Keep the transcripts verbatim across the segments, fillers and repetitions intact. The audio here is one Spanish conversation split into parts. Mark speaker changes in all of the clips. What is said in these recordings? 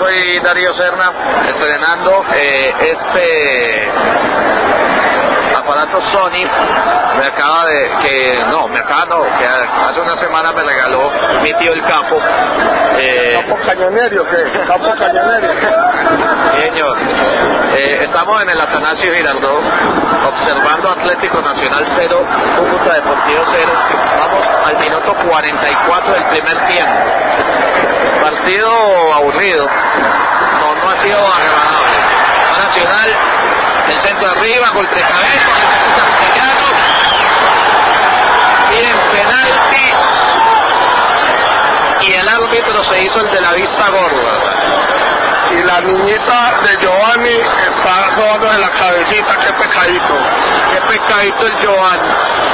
Speaker 1: soy Darío Serna, estrenando eh, este aparato Sony. Me acaba de, que no, me acaba no, que hace una semana me regaló mi tío el Capo.
Speaker 2: Eh, ¿Capo Cañonero qué? ¿Capo Cañonero?
Speaker 1: Señor, eh, estamos en el Atanasio Girardot, observando Atlético Nacional cero, Cúcuta Deportivo cero. Vamos al minuto cuarenta y cuatro del primer tiempo. Partido aburrido, no, no ha sido agradable. Nacional, el centro arriba, golpe de cabeza, Castellanos, piden penalti y el árbitro se hizo el de la vista gorda.
Speaker 2: Y la niñita de Giovanni está robando en la cabecita, qué pecadito,
Speaker 1: qué pecadito el Giovanni.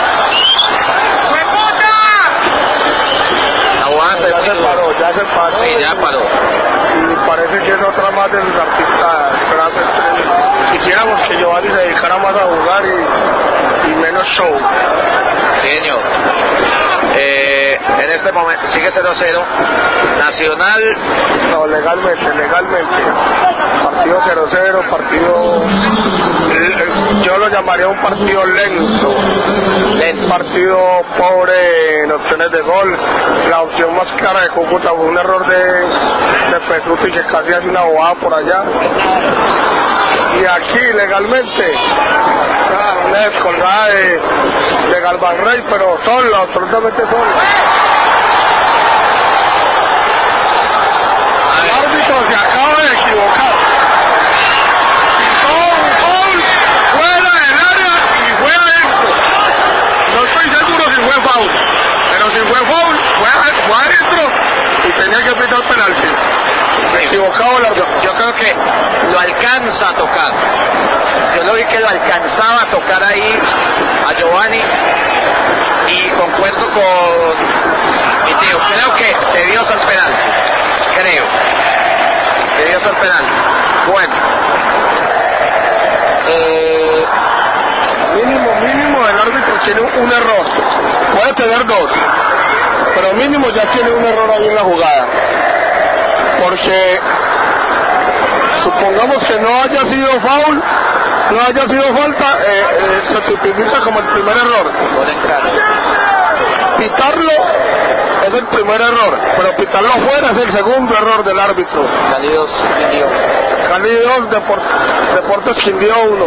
Speaker 1: La jugada se,
Speaker 2: ya se paró, ya se paró.
Speaker 1: Sí, ya paró.
Speaker 2: Y parece que es otra más de los artistas. Quisiéramos que Giovanni se dedicara más a jugar y, y menos show.
Speaker 1: Sí, señor. Eh, en este momento sigue cero a cero. Nacional.
Speaker 2: No, legalmente, legalmente. Partido cero cero, partido. Yo lo llamaría un partido lento.
Speaker 1: Lento.
Speaker 2: Partido pobre en opciones de gol. La opción más clara de Cúcuta fue un error de, de Petrucci que casi hace una bobada por allá. Y aquí legalmente una descolgada de, de Galván Rey, pero solo, absolutamente solo. El árbitro se acaba de equivocar. Todo un foul fuera del área y fue adentro. No estoy seguro si fue foul, pero si fue foul, fue, fue adentro y tenía que pitar penalti. Equivocado el árbitro.
Speaker 1: Yo creo que lo alcanza a tocar. Yo lo vi que lo alcanzaba a tocar ahí a Giovanni y concuerdo con mi tío. Creo que debió ser penalti. Creo. Debió ser penalti. Bueno.
Speaker 2: Eh, mínimo, mínimo el árbitro tiene un error. Puede tener dos, pero mínimo ya tiene un error ahí en la jugada. Porque supongamos que no haya sido foul, no haya sido falta, eh, eh, se tipifica como el primer error. Pitarlo es el primer error, pero pitarlo fuera es el segundo error del árbitro.
Speaker 1: Cali dos, Quindío.
Speaker 2: Cali dos, Deport, Deportes Quindío uno.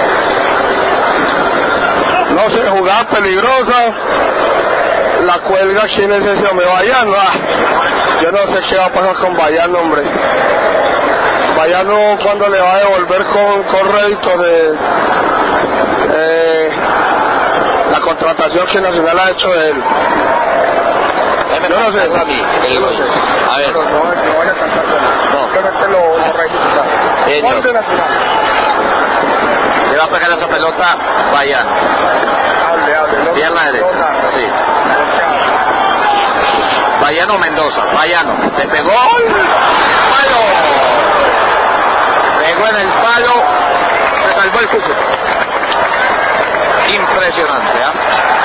Speaker 2: No sé, jugada peligrosa. La cuelga, ¿quién es ese hombre? Bayano. Ah, yo no sé qué va a pasar con Bayano, hombre. Bayano cuando le va a devolver con, con rédito de eh, la contratación que Nacional ha hecho de él.
Speaker 1: Yo no sé. A mí, el gol. A ver.
Speaker 2: No, no, no vaya a cantar con él. No. Simplemente lo, lo registra. Gol de Nacional.
Speaker 1: Le va a pegar esa pelota Bayano.
Speaker 2: Hable, hable. No,
Speaker 1: pierna derecha. Sí. Bayano Mendoza. Bayano. Le pegó. ¡Palo! Pegó en el palo. Se salvó el Cúcuta. Impresionante, ¿eh?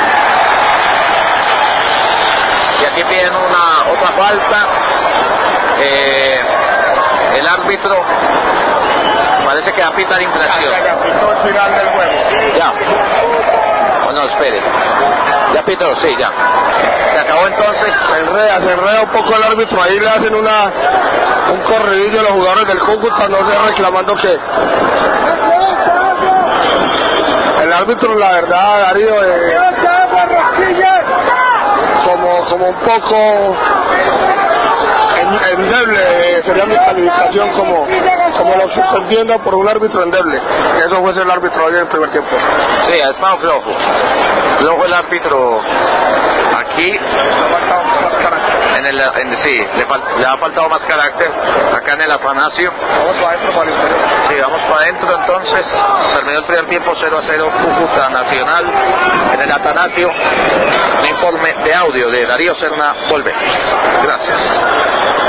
Speaker 1: Y aquí piden una otra falta. Eh, el árbitro parece que va a pitar infracción.
Speaker 2: Ya pitó el final del juego.
Speaker 1: Ya. O no, espere. Ya pitó, sí, ya. Se acabó entonces.
Speaker 2: Se enreda, se enreda un poco el árbitro. Ahí le hacen una un corridillo a los jugadores del Cúcuta, no sé, reclamando que el árbitro, la verdad, Darío, eh, como, como un poco endeble, sería mi calificación como, como lo suspendiendo por un árbitro endeble. Eso fue el árbitro hoy en el primer tiempo.
Speaker 1: Sí, ha estado flojo. Flojo el árbitro aquí. En el, en, sí, le, fal, le ha faltado más carácter acá en el Atanasio.
Speaker 2: Vamos para adentro, para el interior.
Speaker 1: Sí, vamos para adentro entonces. Terminó el primer tiempo cero a cero, Cúcuta Nacional en el Atanasio. Un informe de audio de Darío Serna. Volvemos. Gracias.